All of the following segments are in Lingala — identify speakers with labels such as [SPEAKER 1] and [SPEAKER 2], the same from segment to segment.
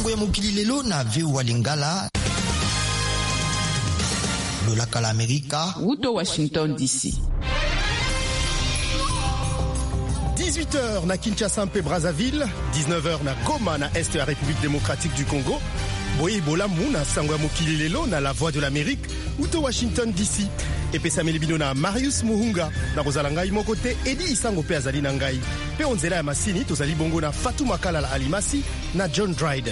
[SPEAKER 1] Kongo ya mokili lelo na VOA Lingala. Lolaka la Amerika.
[SPEAKER 2] Uto Washington DC.
[SPEAKER 3] 18h na Kinshasa mpe Brazzaville, 19h na Goma na Est ya République démocratique du Congo. Boye bolamu na sango ya mokili lelo na la voix de l'Amérique uto Washington DC. Epesa melibino na Marius Muhunga na kozala ngai moko te Edi Isango pe azali na ngai. Pe onzela ya masini tozali bongo na Fatou Makala la Alimasi na John Dryden.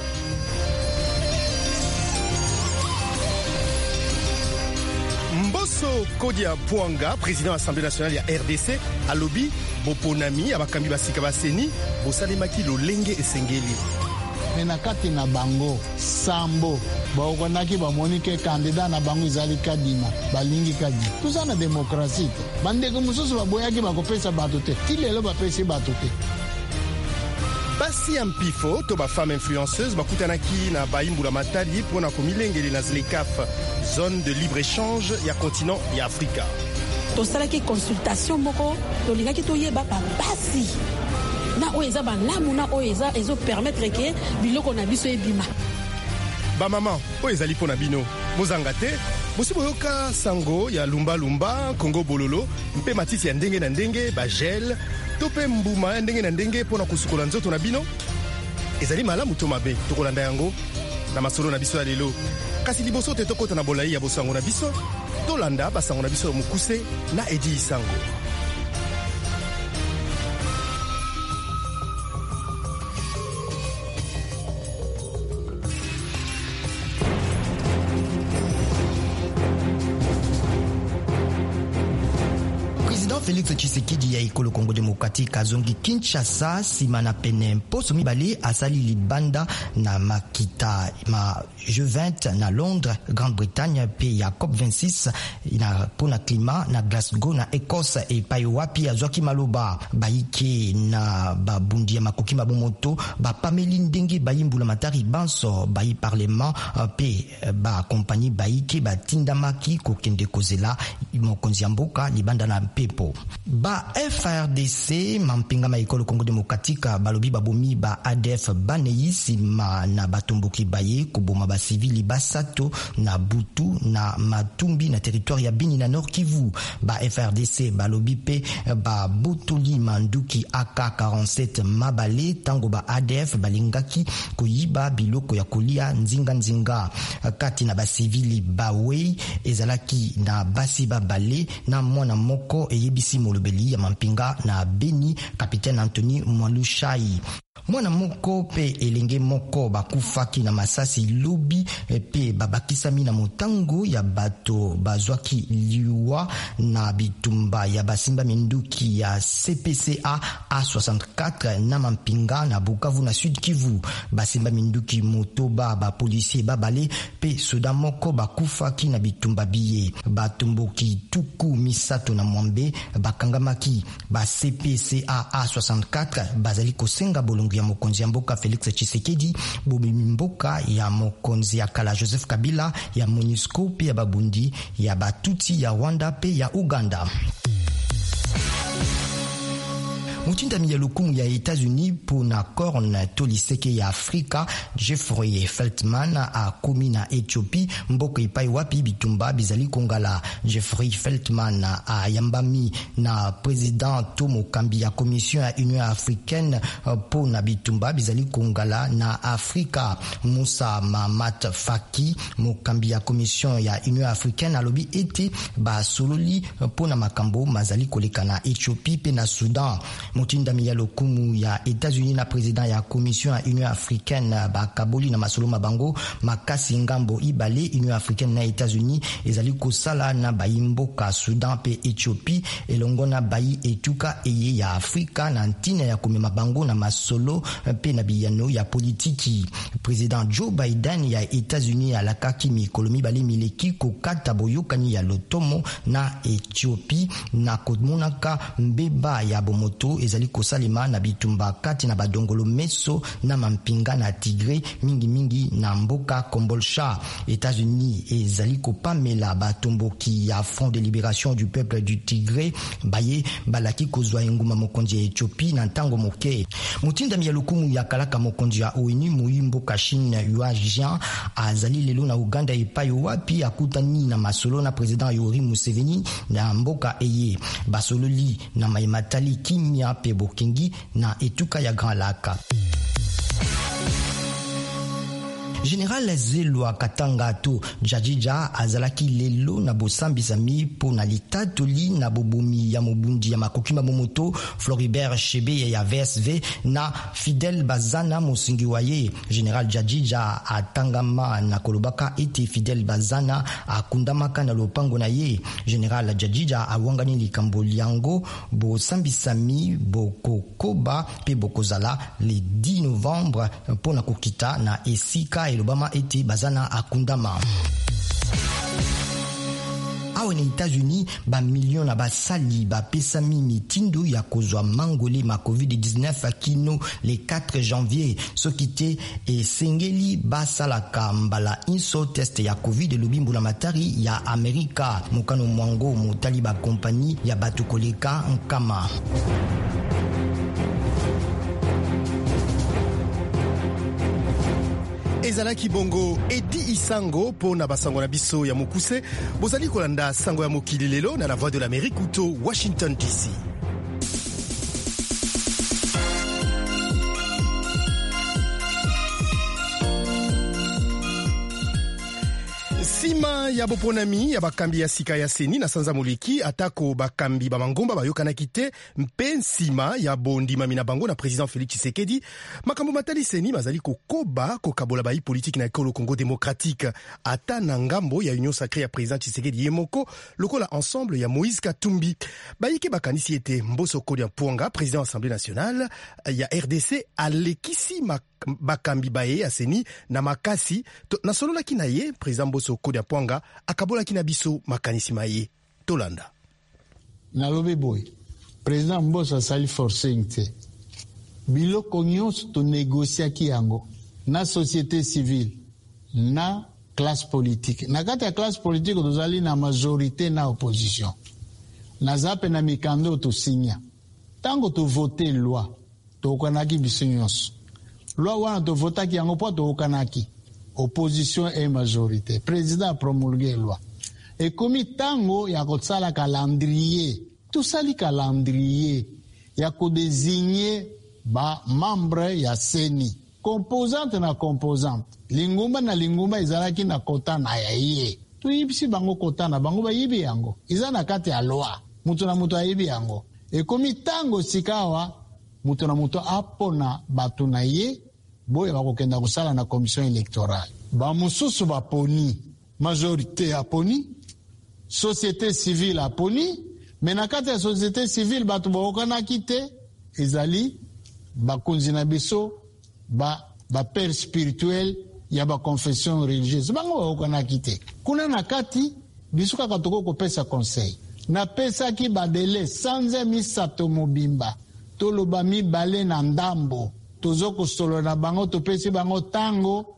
[SPEAKER 3] Mbosso Kodia Pouanga, président de l'Assemblée nationale ya RDC, alobi boponami abakambi basika baseni bosalemaki lolenge esengeli.
[SPEAKER 4] Menakati na bango sambo baokonaki bamonike candidat na bango izali kadima balingi kadi tuza na demokrasi te bandeko mususu baboyaki bakopesa bato te tilelo bapesi bato te.
[SPEAKER 3] Basi ya mpifo to bafemme influenceuse bakutanaki na baimbula matali mpona komilengeli na ZLECAf, zone de libre-échange ya continent ya Afrika.
[SPEAKER 5] Tosalaki consultation moko tolingaki toyeba basi na oeza balamu na oeza ezo permettre ke biloko na biso ebima.
[SPEAKER 3] Ba maman oeza lipo na bino bozanga te bosi boyoka sango ya lumba lumba Congo bololo mpe matisi ya ndenge na ndenge ba gel to pe mbuma ya ndenge na ndenge pona kusukola nzoto na bino ezali malamu to mabe tokolanda yango na masolo na biso ya lelo kasi liboso te tokota na bolai ya bosango na biso tolanda basango na biso ya mokuse na Edi Isango.
[SPEAKER 1] Félix Tshisekedi ya ekolo Congo démocratique azongi Kinshasa sima na pene mposo mibale asali libanda na makita ma G20 na Londres, Grande-Bretagne pe ya COP26 na pona climat na Glasgow na Écosse e pai wapi azwaki maloba baike na babundi ya makoki mabomoto bapameli ndenge bayimbula matari banso bayi parlement pe ba compagnie baike batindamaki kokende kozela mokonzi ya mboka libanda na mpepo. Ba FRDC mampinga ma ekolo Congo démocratique balobi babomi ba ADF baneisi ma na batomboki baye kuboma ba civili basato na Butu na Matumbi na territoire ya Bini na Nord Kivu. Ba FRDC balobi pe ba butuli manduki AK-47 mabale tango ba ADF balingaki koyiba biloko ya kolia nzinga kati na ba civili bawe ezalaki na basi babale na mwana moko eyebisi molobeli ya mampinga na Beni Capitaine Anthony Mwalushai. Mwana moko pe elenge moko bakufaki na masasi lobi pe babakisami na motango ya bato bazwaki liwa na bitumba ya basimba minduki ya CPCA A64 na mampinga na Bukavu na Sud Kivu. Basimba minduki motoba ba policier babale pe soda moko bakufaki na bitumba biye batumboki tuku misato na mwambe bakangamaki ba CPCA A64 bazali kosenga bolongo ya mokonzi ya mboka Félix Tshisekedi bobimi mboka ya mokonzi ya kala Joseph Kabila ya MONUSCO pe ya babundi ya batuti ya Rwanda pe ya Uganda. Mutindami ya lukumu ya États-Unis pour na corne toliseke ya Afrika Jeffrey Feltman a komi na Ethiopie mboka ipai wapi bitumba bizali kongala. Jeffrey Feltman a yambami na président to mokambi ya commission ya Union africaine pour na bitumba bizali kongala na Afrika. Musa Mahamat Faki mokambi ya commission ya Union africaine alobi ete ba sololi pour na makambo mazali koleka na Ethiopie pe na Sudan. Mutindami ya lokumu ya États-Unis na président ya commission ya Union africaine bakaboli na masolo mabango makasi ngambo ibale Union africaine na États-Unis ezali kosala na bayimboka Sudan pe Ethiopie elongo na bayi etuka eye ya Afrika na ntina ya komema bango na masolo pe na biyano ya politiki. Président Joe Biden ya États-Unis alakaki mikolo mibale mileki kokata boyokani ya lotomo na Ethiopie na komonaka mbeba ya bomoto ezali kosalema na bitumba kati na badongolo meso na mampinga na Tigre mingi na mboka Kombolcha. États-Unis ezali kopamela batomboki ya Front de Libération du Peuple du Tigre baye balaki kozwa enguma mokonzi ya Ethiopie na ntango moke. Mutindami ya lokumu ya kalaka mokonzi ya ONU Muimbo Kashin Yuajian azali lelo na Uganda epai wapi akutani na masolo na president Yoweri Museveni na mboka eye basololi na maimatali kimia pe bokengi na etuka ya Grand Lac. Général Zelwa Katanga to Jajija azalaki lelo na bosambisami po na litatoli na bobomi ya mobundi ya makokima momoto Floribert Shebe ya VSV na Fidel Bazana mosingi waye. Général Jajija atangama na kolobaka ete Fidel Bazana akundamaka na lopango na ye. Général Jajija awangani likambo liango bosambisami bokokoba pe bokozala le 10 novembre po na kokita na esika elobama ete Bazana akundama. Awe na États-Unis ba million na basali ba pesami mitindo ya kozwa mangole ma COVID-19 kino le 4 janvier sokite e sengeli basalaka mbala inso test ya COVID lobimbo la matari ya Amerika mokano mwango motali ba kompani ya batu koleka nkama.
[SPEAKER 3] Ezalaki bongo Edi Isango po na basango na biso ya mokuse bozali kolanda sango ya mokili lelo na la Voix de l'Amérique uto Washington DC. Sima ya boponami ya bakambi ya sika ya seni na sanza moleki atako bakambi ba mangomba bayokanaki te mpe nsima ya bondimami na bango na président Félix Tshisekedi makambo matali seni mazali kokoba kokabola bayi politique na ekolo Congo démocratique ata na ngambo ya Union Sacrée ya président Tshisekedi yemoko lokola ensemble ya Moïse Katumbi bayike bakanisi ete Mbosso Kodiapwanga président Assemblée nationale ya RDC alekisi bakambi baye ya seni na makasi na solola kina ye président Mbosso Kodiapwanga akabola kina biso makanisi maye tolanda
[SPEAKER 4] na lobe boy président Mbosso asali forcing te biloko nyonso to negociaki yango na société civile na classe politique na kati ya classe politique tozali na majorité na opposition na zape na mikando to sinya tango to voter loi to kanaki biso nyonso loi wana to votaki yango po to kanaki opposition et majorité président promulgué loi et komi tango ya kotsala calendrier tout sali calendrier ya ko désigner ba membre ya seni composante na composante lingumba na lingumba izalaki na kota na yaye tu yibisi bango kota na bango ba yibi yango izana kati ya loi mutu na mutu ayibi yango et komi tango sikawa mutu na mutu apona batu na ye boye bakokenda kusala na commission électorale ba mususu baponi majorité aponi société civile aponi mais na kati ya société civile batu baokanaki te ezali bakonzi na biso ba père spirituel ya ba confession religieuse bango baokanaki te kuna na kati biso kaka toko kopesa conseil na pesa ki badele sanze misato mobimba toloba mibale na ndambo tozoko solo na bango topesi bango tango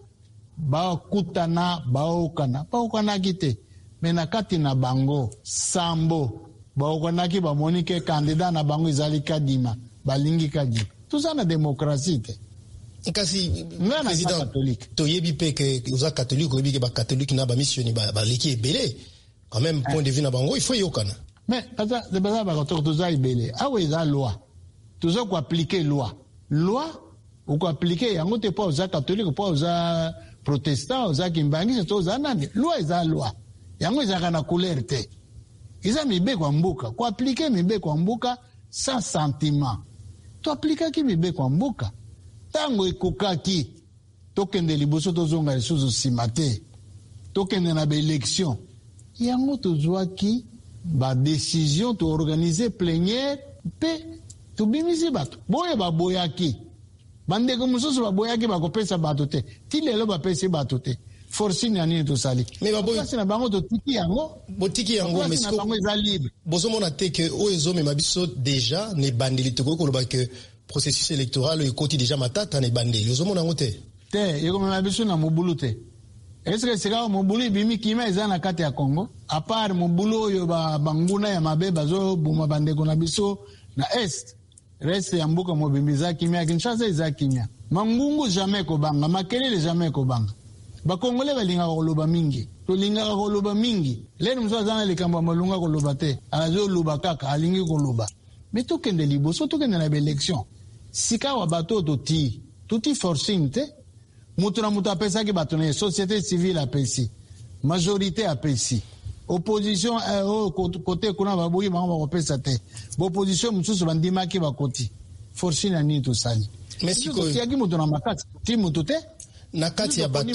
[SPEAKER 4] bakutana baokanaki te me na kati na bango sambo baokanaki bamonike kandida na bango ezali kadima balingi kadima tuza na demokrasi te
[SPEAKER 3] kasi président toyebi pe ke uza catholique oyebi ke ba catholique na ba missioni ba leki ebele quand même point de vue na bango il faut yokana
[SPEAKER 4] mais ata de basa ba ko tuza ebele awe za loi tuza ko appliquer loi ou ko appliquer yango te pa uza catholique pa uza protestant uza kimbangi to uza nani loi eza loi yango eza kana couleur te iza mibe kwa mbuka ko appliquer mibe kwa mbuka sans sentiment to appliquer ki mibe kwa mbuka tango ekokaki tokende liboso tozonga lisusu nsima te tokende na baélection yango tozwaki badécision toorganize plénière mpe tobimisi bato boye baboyaki bandeko mosusu baboyaki bakopesa bato te ti lelo bapesi bato te forcing ya nini tosali.
[SPEAKER 3] Mais baboy
[SPEAKER 4] kasi na bango to tiki yango.
[SPEAKER 3] Botiki yango mais
[SPEAKER 4] na bango eza libre.
[SPEAKER 3] Bozomona te que oezo me mabiso déjà ne bandeli to ko loba que processus électoral e koti déjà matata ne bandeli. Ozomona ngote.
[SPEAKER 4] Te yeko me mabiso na mobulu te. Est-ce que sika mobulu bimi kima eza na kati ya Congo? A part mobulu oyo banguna ya mabe bazo buma bandeko na biso na est. Reste ya mbuka mobimbiza kimia Kinshasa eza kimia. Mangungu jamais kobanga, makelele jamais kobanga. Ba Congolais balinga koloba mingi. To linga koloba mingi. Lelo mso azana likambo malunga koloba te. Azo loba kaka alingi koloba. Mais to kende liboso to kende na élection. Sika wa bato tuti forcing te. Mutu na mutu apesa ki bato na société civile apesi. Majorité apesi. Opposition côté kuna babuki bango bakopesa te. Opposition mususu bandima ki bakoti. Forcing na nini to sali.
[SPEAKER 3] Mais siko
[SPEAKER 4] yaki mutu na makati ti mutu te.
[SPEAKER 3] Nakati ya batu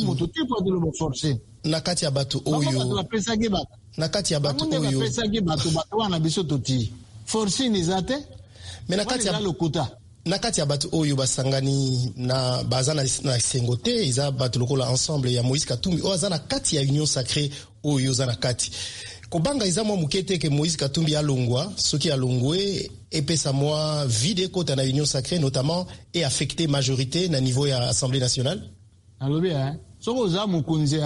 [SPEAKER 3] oyo nakati ya batu oyo wana biso toti forcing izate mais nakati ya batu oyo basangani na bazana na sengote iza batu lokola ensemble ya Moïse Katumbi o azana kati ya union sacrée oyo zana kati kobanga iza mwa mukete ke Moïse Katumbi alongwa soki alongwe epesa mwa vide kota na union sacrée notamment et affecté majorité na niveau ya Assemblée nationale.
[SPEAKER 4] Alobi soko za mukunzi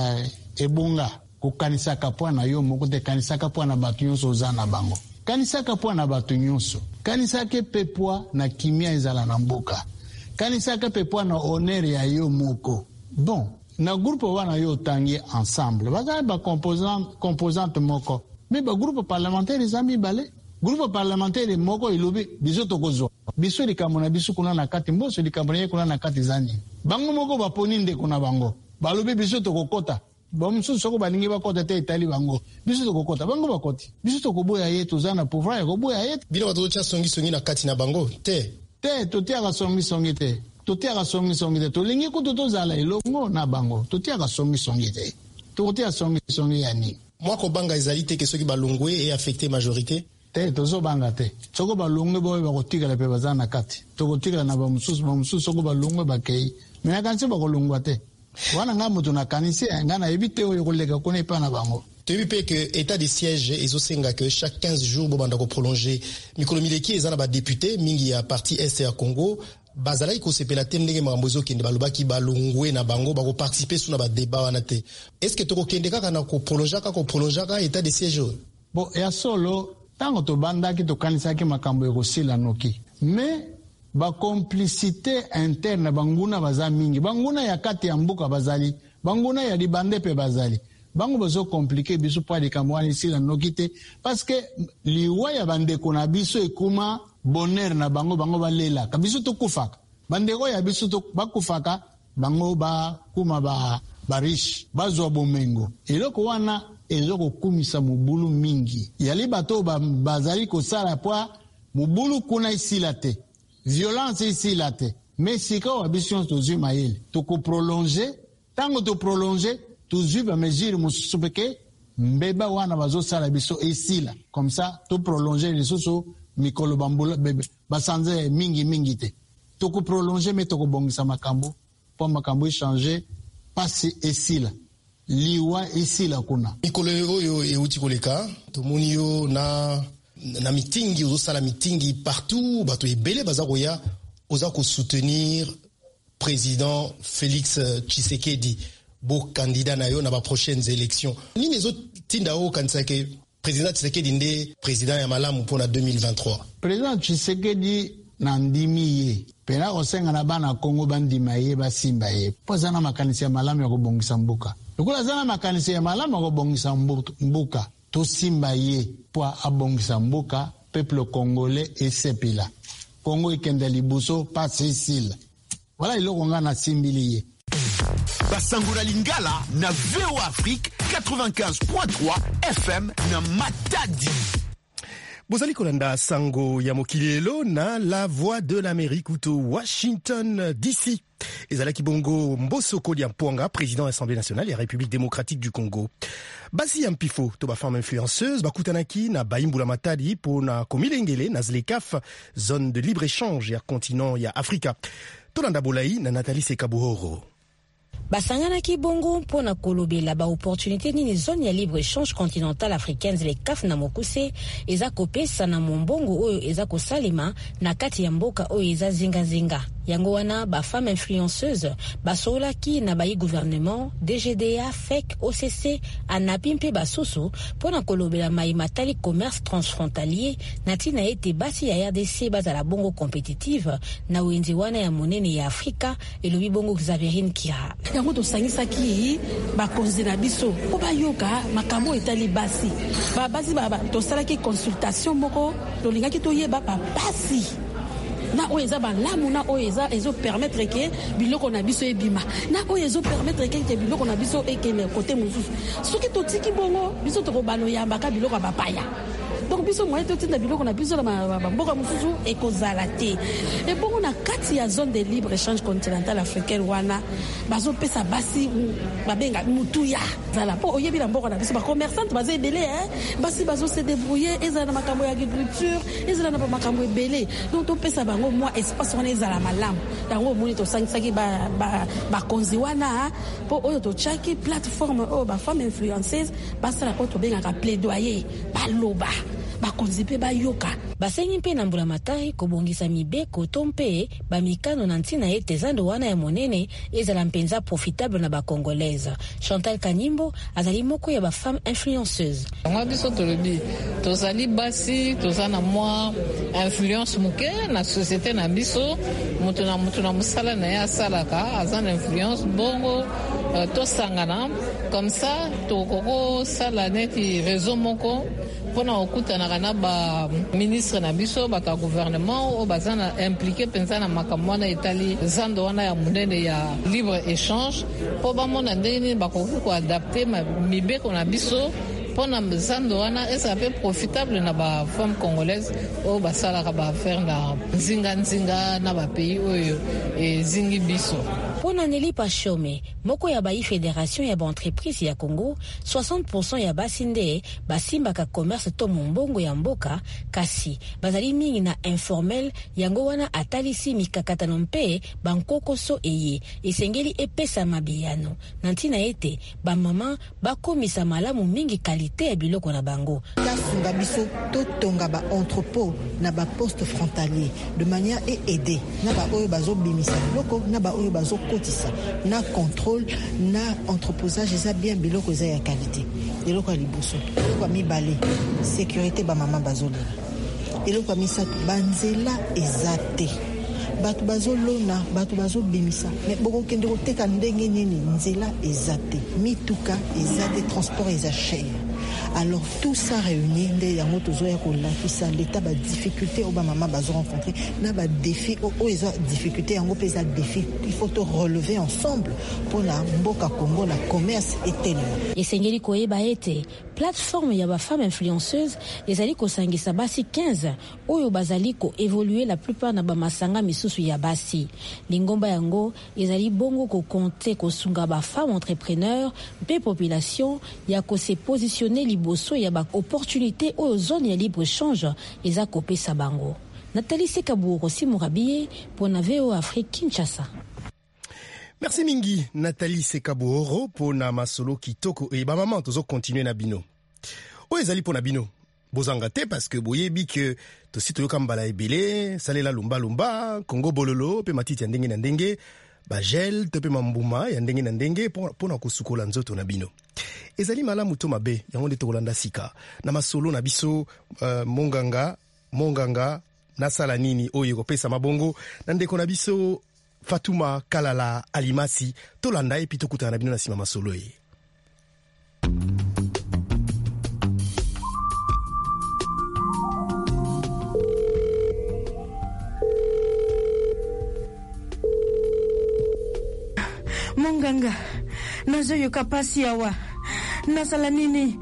[SPEAKER 4] ebunga kukanisaka pwana yo moko te kanisaka pwana batu nyonso za na bango kanisaka pwana batu nyonso kanisaka pepwa na kimia ezala na mboka kanisaka pepwa na honneur ya yo moko bon na groupe wana yo tangi ensemble baza ba composante moko mais ba groupe parlementaire ezami bale groupe parlementaire moko ilobi biso tokozwa biso likambo na biso kuna na kati mboso likambo na ye kuna na kati zani bango moko baponi ndeko na bango balobi biso tokokota bamususu soko balingi bakota te etali bango biso tokokota bango bakoti biso tokoboya ye toza na pouvoir ya koboya ye
[SPEAKER 3] bino batocha songi na kati na bango te totiaka songi te totiaka songi te tolingi kutu tozala elongo na bango totiaka songi te tokotia songi ya nini mwako banga ezali te ke soki balongwe et affecté majorité
[SPEAKER 4] te tozobanga te soko balongwe boye bakotikala pe baza na kati tokotikala na bamususu soko balongwe bakei mais akanisi bakolongwa te wana nga moto nakanisi nga nayebi te oyo koleka kuna epa na bango
[SPEAKER 3] toyebi pe ke état de siège ezosenga ke chaque 15 jours bobanda koprolonge mikolo mileki eza na badepute mingi ya parti este ya Congo bazalaki kosepela te ndenge makambo ezokende balobaki balongwe na bango bakoparticipe su na badeba wana te est-ce que tokokende kaka na koprolongeaka état de siège
[SPEAKER 4] bon ya solo tango tobandaki tokanisaki makambo ekosila noki mais ba complicité interne banguna baza mingi banguna ya kati ya mbuka bazali banguna ya libande pe bazali bango bazo compliqué biso pa likambo wana isila noki te parce que liwa ya bandeko na biso ekuma bonheur na bango balela biso tokufaka bandeko ya biso bakufaka bango bakuma ba riche bazwa bomengo eloko wana ezoko kumisa mubulu mingi yali bato bazali kosala poa mubulu kuna isila te violence isila te mais sika wa biso tozwi mayele toko prolonger tango to prolonger tozwi ba mesure mususu peke mbeba wana bazosala biso isila comme ça to prolonger lisusu mikolo bambula basanze mingi te toko prolonger mais toko bongisa makambo po makambo changer pasi esila liwa esila kuna
[SPEAKER 3] mikolo oyo euti koleka tomoni yo na mitingi ozosala mitingi partout bato ebele baza koya oza soutenir président Félix Tshisekedi bo candidat na yo na ba prochaines élections nini ezotinda o kanisake président Tshisekedi nde président ya malamu mpona 2023
[SPEAKER 4] président Tshisekedi na ndimi ye pena kosenga na bana Kongo bandima ye basimba ye po zana makanisi ya malamu ya kobongisa mbuka lokola zana makanisi ya malamu ya kobongisa mbuka tosimba ye po abongisa mbuka peuple congolais esepila Congo ikende libuso pasi isila voilà iloko nga na simbili ye
[SPEAKER 2] Basangura Lingala na VOA Afrique 95.3 FM na Matadi.
[SPEAKER 3] Bozali kolanda sango ya mokilelo na la voix de l'Amérique ou Washington DC. Ezalaki bongo Mbosso Kolia Mpwanga, président de l'Assemblée nationale et République démocratique du Congo. Basi ya mpifo to ba femme influenceuse bakutanaki na Baimbula Matadi po na komilengele na Zlekaf, zone de libre-échange ya continent ya Afrika. Tolanda Bolai na Nathalie Sekabuhoro.
[SPEAKER 6] basangana ki bongo mpona kolobela ba opportunité nini zone ya libre échange continentale africaine le CAF na mokuse eza kopesa na mombongo oyo eza kosalema na kati ya mboka oyo eza zinga yango wana ba femme influenceuse basolaki na bayi gouvernement DGDA FEC OCC anapi mpe basusu mpona kolobela mai matali commerce transfrontalier na tina ete basi ya RDC bazala bongo compétitive na wenzi wana ya monene ya Afrika elobi bongo Xaverine Kira
[SPEAKER 5] yango tosangisaki bakonzi na biso po bayoka makambo etali basi tosalaki consultation moko tolingaki toyeba basi na oyo eza balamu na oyo ezo permettre ke biloko na biso ebima na oyo ezo permettre ke biloko na biso ekele kote mosusu soki totiki bongo biso tokobano yambaka biloko ya bapaya donc biso moyen totinda biloko na biso na bamboka mosusu ekozala te ebongo na kati ya zone de libre échange continentale africaine wana bazopesa basi babenga mutuya zala po oyebi na mboka na biso bacommerçante baza ebele basi bazose débrouiller ezala na makambo ya agriculture ezala na makambo ebele donc topesa bango mwa espace wana ezala malamu yango omoni tosangisaki bakonzi wana po oyo totiaki plateforme oyo bafemme influenceuse basala oyo tobengaka plaidoyer baloba bakonzi mpe bayoka
[SPEAKER 6] basengi mpe na mbula matari kobongisa mibeko to mpe bamikano na ntina ete zando wana ya monene ezala mpenza profitable na bakongolaise. Chantal Kanimbo azali moko ya bafemme influenceuse.
[SPEAKER 7] Mwa biso tolobi tozali basi tozana mwa influence muke na société na biso mutu na musala na ya salaka azana influence bongo tosangana comme ça tokoko sala neti réseau moko pona okutana na ba ministre na biso ba gouvernement o bazana impliqué pensa na makambo na Italie zando wana ya munene ya libre échange po ba mona ndeni ba ko adapter mibeko na biso pona zando wana esa pe profitable na ba femme congolaise o basala ka ba faire na nzinga na ba pays oyo zingi biso.
[SPEAKER 6] Pona Nelly Pachome, moko ya bai fédération ya ba entreprise ya Congo, 60% ya basinde basimbaka commerce to mombongo ya mboka kasi bazali mingi na informel yango wana atalisi mikakatano mpe bankokoso eye esengeli epesa mabiyano nantina ete ba mama bakomisa malamu mingi kalite ya biloko na bango
[SPEAKER 8] kasunga biso to tonga ba entrepôt na ba poste frontalier de manière et aider na ba oyo bazo bimisa biloko na ba oyo bazo kotisa na contrôle na entreposage eza bien biloko eza ya qualité biloko ya liboso kwa mibale sécurité ba mama bazolela eloko ya misato banzela ezate batu bazolona batu bazobimisa mais bokokende koteka ndenge nini nzela ezate mituka ezate transport eza cher. Alors tout ça réuni nde yango tozoya kolakisa l'état ba difficulté au ba mama bazo rencontrer na ba défi o eza difficulté yango pesa défi il faut te relever ensemble pour la mboka Congo la commerce et tel.
[SPEAKER 6] Esengeli koyeba ete plateforme ya ba femme influenceuse ezali ko sangisa basi 15 oyo bazali ko évoluer la plupart na ba masanga misusu ya basi lingomba yango ezali bongo ko compter ko sunga ba femme entrepreneur pe population ya ko se positionner liboso ya ba opportunité aux zones ya libre échange eza kopesa bango. Nathalie Sekaburo Simurabie pour na VO Afrique Kinshasa.
[SPEAKER 3] Merci mingi Nathalie Sekaburo pour na masolo kitoko et ba maman tozo continuer na bino. O ezali pour na bino. Bozanga te parce que boyebi que to sito yo kambala ebele salela lumba Congo bololo pe matiti ya ndenge na ndenge ba gel to pe mambuma ya ndenge na ndenge pona kosukola nzoto na bino. Ezali malamu to mabe yango nde tokolanda sika na masolo na biso monganga nasala nini oyo kopesa mabongo na ndeko na biso Fatuma Kalala Alimasi tolanda epi tokutana na bino na sima masolo e.
[SPEAKER 9] Monganga nazoyo kapasi yawa nasala nini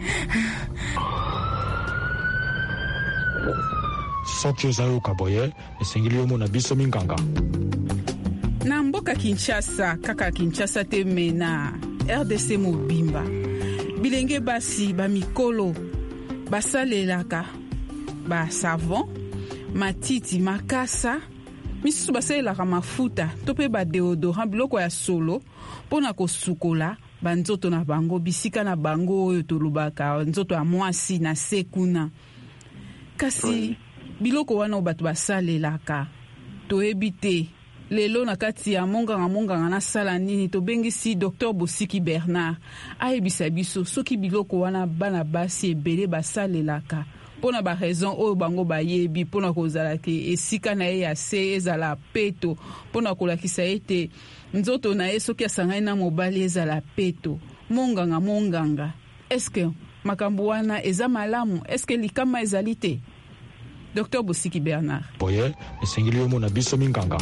[SPEAKER 10] soki ozayo kaboye esengeli yo mona biso minganga
[SPEAKER 11] na mboka Kinshasa kaka Kinshasa te mena RDC mobimba bilenge basi bamikolo basalelaka ba savon matiti makasa misusu basalelaka mafuta to mpe badeodorant biloko ya solo mpo na kosukola banzoto na bango, bisika na bango oyo tolobaka nzoto ya mwasi na se kuna. Kasi biloko wana bato basalelaka toyebi te. Lelo na kati ya monganga na sala nini tobengisi Dr Bosiki Bernard ayebisa biso soki biloko wana bana basi ebele basalelaka pona ba raison oyo bango bayebi pona kozala ke esika na ye ya se ezala peto pona kolakisa ete nzoto na ye soki asangani na mobali ezala peto. Monganga eske makambo wana eza malamu? Eske likama ezali te? Dr Bosiki Bernard.
[SPEAKER 10] Boye esengeli yo mona biso minganga.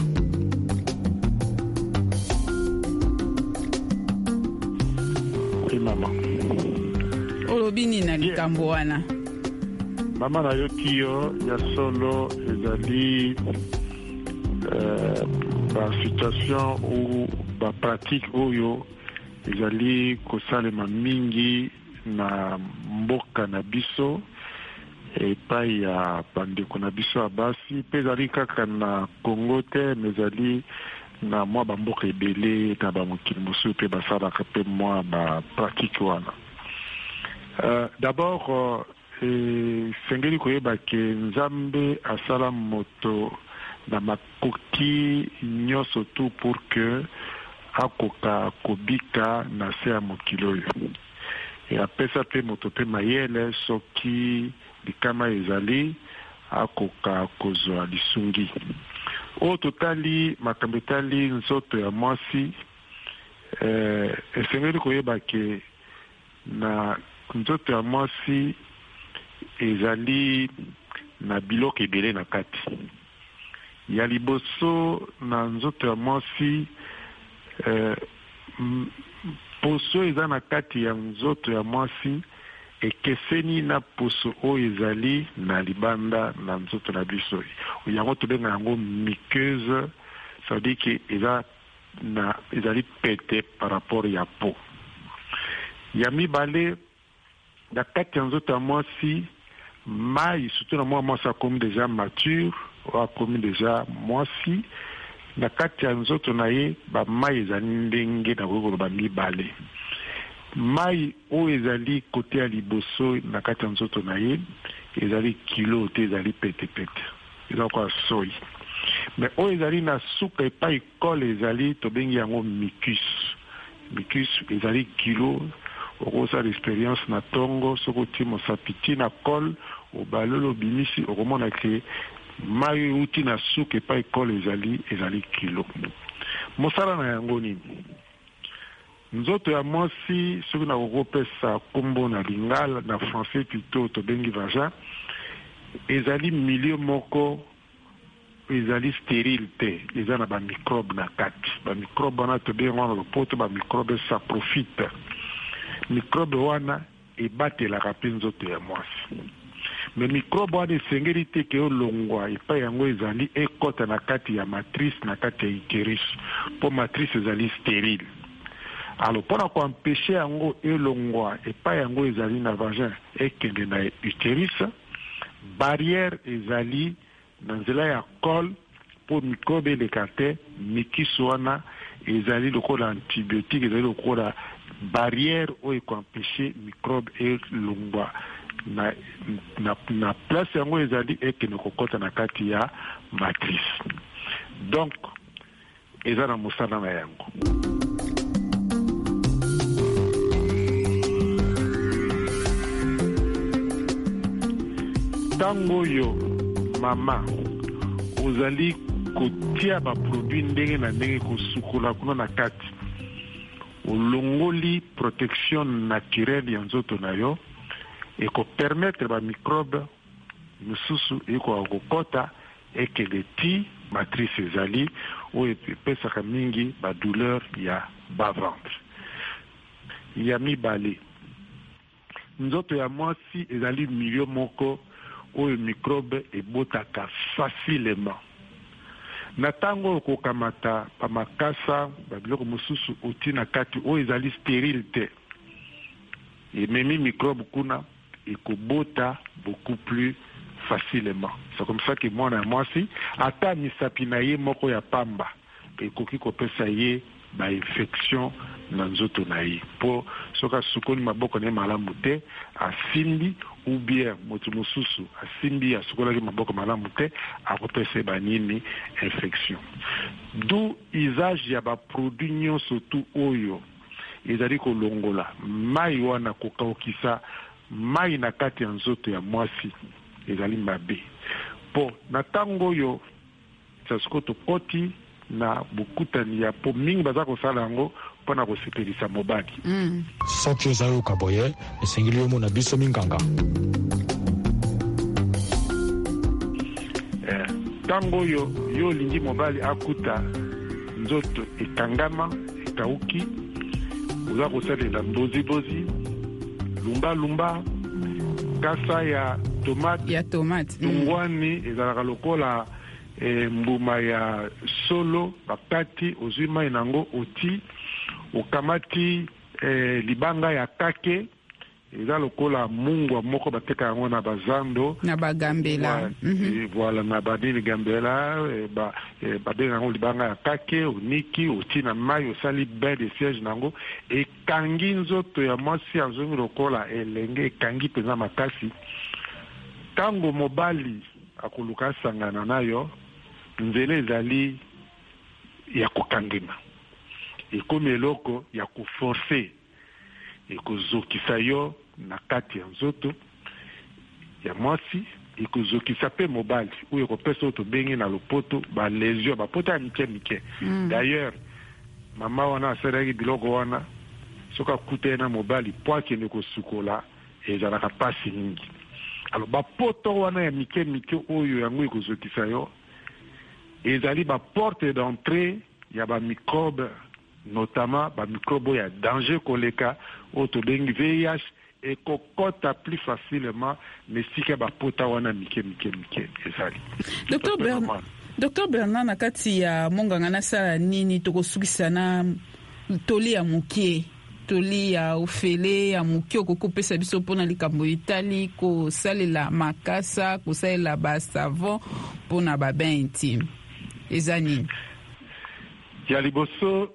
[SPEAKER 12] Mama
[SPEAKER 11] olobini na likambo wana
[SPEAKER 12] mama na yoki yo ya solo ezali ba situation ou ba pratique oyo ezali kosalema mingi na mboka na biso epai ya bandeko na biso ya basi mpe ezali kaka na Congo te, ezali na mwa bamboka ebele na bamokili mosusu mpe basalaka mpe mwa bapratike wana. D'abord esengeli koyeba ke Nzambe asala moto na makoki nyonso tu pour que akoka kobika na se ya mokili oyo. Apesa mpe moto mpe mayele soki likama ezali akoka kozwa lisungi. O totali makambo etali nzoto ya mwasi esengeli koyeba ke na nzoto ya mwasi ezali na biloko ebele na kati. Ya liboso na nzoto ya mwasi poso eza na kati ya nzoto ya mwasi ekeseni na poso oyo ezali na libanda na nzoto na biso. Yango tobenga yango muqueuse, ça veut dire que ezali pete par rapport ya peau. Ya mibale na kati ya nzoto ya mwasi mai, surtout na mwasi akomi deja mature ou akomi deja mwasi, na kati ya nzoto na ye ba mai ezali ndenge na koloba mibale. Mai oyo ezali kote ya liboso na kati ya nzoto na ye ezali kilo te, ezali pete eza kwa soi. Mais oyo ezali na suka epai kole ezali tobengi yango mucus ezali kilo. Okosa l'expérience na tongo soko ti mosapiti na kol obalolo bimisi okomona ke mai uti na suka epai kole ezali kilo. Mosala na yango nini? Nzoto ya mwasi soki na kokopesa kombo na lingala na français plutôt tobengi vagin ezali milieu moko ezali stérile te, eza na ba microbe na kati. Ba microbe wana tobengi wana lopoto ba microbe ça profite. Microbe wana ebatelaka mpe nzoto ya mwasi. Me microbe wana esengeli te ke olongwa epai yango ezali ekota na kati ya matrice na kati ya utérus mpo matrice ezali stérile. Alors mpona koempêche yango elongwa epai yango ezali na vagin ekende na utérus, barrière ezali na nzela ya col mpo microbe eleka te. Mikisi wana ezali lokola antibiotique, ezali lokola barrière oyo ekoempêche microbe elongwa na place yango ezali ekende kokota na kati ya matrice. Donc eza na mosala na yango. Tango yo mama ozali kotia ba produit ndenge na ndenge kosukola kuna na kati, olongoli protection naturelle ya nzoto na yo eko permettre ba microbe misusu eko kokota ekele ti matrice ezali oyo epesaka mingi ba douleur ya bas ventre. Ya mibale nzoto ya mwasi ezali milieu moko oyo microbe ebotaka facilement. Na tango okokamata pa makasa babiloko mosusu oti na kati oyo ezali stérile te, ememi microbe kuna ekobota beaucoup plus facilement. C'est comme ça que mwana mwasi ata misapi na ye moko ya pamba ekoki kopesa ye ba infection na nzoto na ye po soka sukoli maboko na malamu te asimbi ou bien moto mosusu asimbi asukola ki maboko malamu te akopesa ba nini infection. D'où usage ya ba produit nyonso tu oyo ezali kolongola mai wana kokaukisa mai na kati ya nzoto ya mwasi ezali mabe po na tango yo sasiko tokoti na bukutani ya po mingi baza kosala yango mpona kosepelisa mobali.
[SPEAKER 10] soki ozayoka boye esengeli omona biso minganga.
[SPEAKER 12] Tango yo olingi mobali akuta nzoto ekangama ekauki oza kosalela mbozi lumba kasa ya tomate tungwani ezalaka lokola mbuma ya solo bakati ozwi mai nango oti okamati libanga ya kake eza lokola mungwa moko bateka yango na bazando
[SPEAKER 11] na bagambela
[SPEAKER 12] voilà na badini gambela babenga yango libanga ya kake oniki oti na mai osali bain de siège nango ekangi nzoto ya mwasi azongi lokola elenge ekangi mpenza makasi. Tango mobali akoluka sangana nayo nzela ezali ya kokangema ekomi eloko ya koforce ekozokisa yo na kati ya nzoto ya mwasi ekozokisa pe mobali oyo ekopesa oyo tobengi na lopoto balesio bapoto ya mike. D'ailleurs mama wana asalaki biloko wana soki akutani na mobali po akende kosukola ezalaka pasi mingi. Alors bapoto wana ya mike oyo yango ekozokisa yo ezali ba porte d'entrée ya ba microbe, notamment ba microbe ya danger koleka oyo tobengi VIH ekokota plus facilement mesika bapota wana mike ezali.
[SPEAKER 11] Dr Bernard, na kati ya monganga nasala nini tokosukisa na toli ya mukie toli ya ofele ya mukie okokopesa biso mpona likambo etali kosalela makasa kosalela basavon mpona babain intime eza nini?
[SPEAKER 12] Ya liboso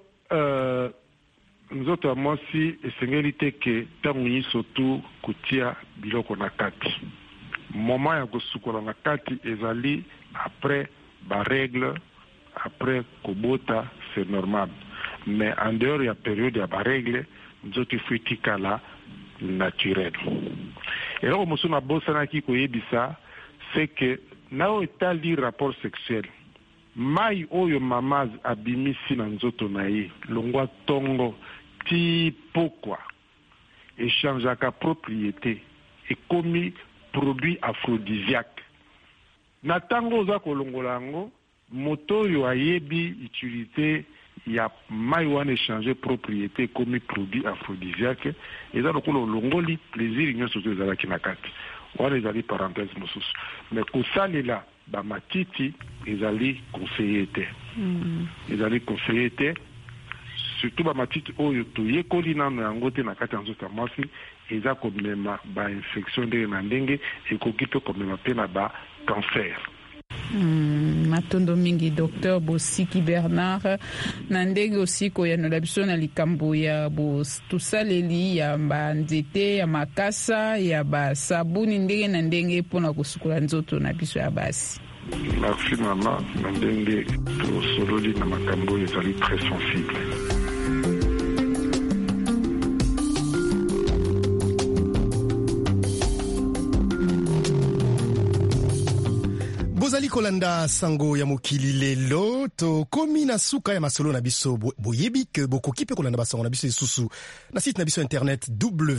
[SPEAKER 12] nzoto ya mwasi esengeli te ke ntango nyonso tu kotia biloko na kati. Moment ya kosukola na kati ezali après baregle, après kobota, c'est normal. Mais en dehors ya période ya baregle nzoto ifo etikala naturel. Eloko mosusu nabosanaki koyebisa c'est que nao etali rapport sexuel mai oyo mama abimisi na nzoto na ye longwa tongo ti pokwa échangeaka propriété ekomi produit aphrodisiaque. Na tango oza kolongola yango moto oyo ayebi utilité ya mai wana échanger propriété ekomi produit aphrodisiaque eza lokola olongoli plaisir nyonso to ezalaki na kati wana ezali parenthèse mosusu. Mais kosalela bamatiti ezali conseillé te. Ezali conseillé te surtout bamatiti oyo toyekoli nano yango te na kati ya nzoto ya mwasi eza komema bainfection ndenge na ndenge ekoki mpe komema mpe na bacancer.
[SPEAKER 11] Matondo mingi Dr Bosiki Bernard na ndenge osi koyanola biso na likambo ya tosaleli ya banzete ya makasa ya basabuni ndenge na ndenge mpona kosukola nzoto na biso ya basi.
[SPEAKER 12] Merci mama, na ndenge tosololi na makambo ezali très sensible.
[SPEAKER 3] bozali kolanda sango ya mokili lelo tokomi na suka ya masolo na biso boyebi ke bokoki mpe kolanda basango na biso lisusu na site na biso internet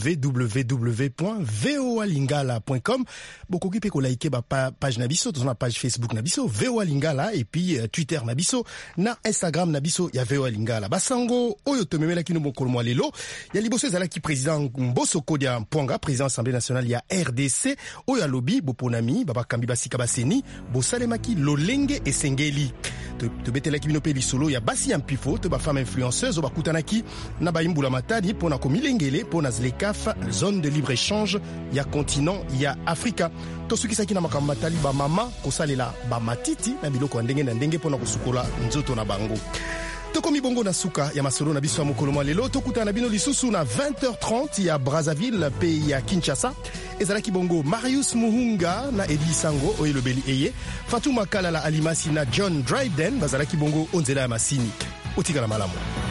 [SPEAKER 3] www.voalingala.com. bokoki mpe kolaike page na biso tozona page Facebook na biso VOA Lingala et puis Twitter na biso na Instagram na biso ya VOA Lingala. Basango oyo tomemelaki no mokolo mwa lelo ya liboso ezalaki président Mboso Kodia Mpwanga, président Assemblée nationale ya RDC oyo alobi boponami babakambi basika baseni bosalemaki lolenge esengeli. tobetelaki bino mpe lisolo ya basi ya mpifo to bafemme influenceuse oyo bakutanaki na baimbula matadi mpo na komilengele mpo na zlekaf zone de libre échange ya continent ya afrika. Tosukisaki na makambo matali bamama kosalela bamatiti na biloko ya ndenge na ndenge mpo na kosukola nzoto na bango. Tokomi bongo na suka ya masolo na biso ya mokolo mwa lelo tokutana na bino lisusu na 20h30 ya Brazzaville pe ya Kinshasa. Ezalaki bongo Marius Muhunga na Edi Sango oyo elobeli eye, Fatuma Kalala Alimasi na John Dryden bazalaki bongo onzela ya masini. Otikala malamu.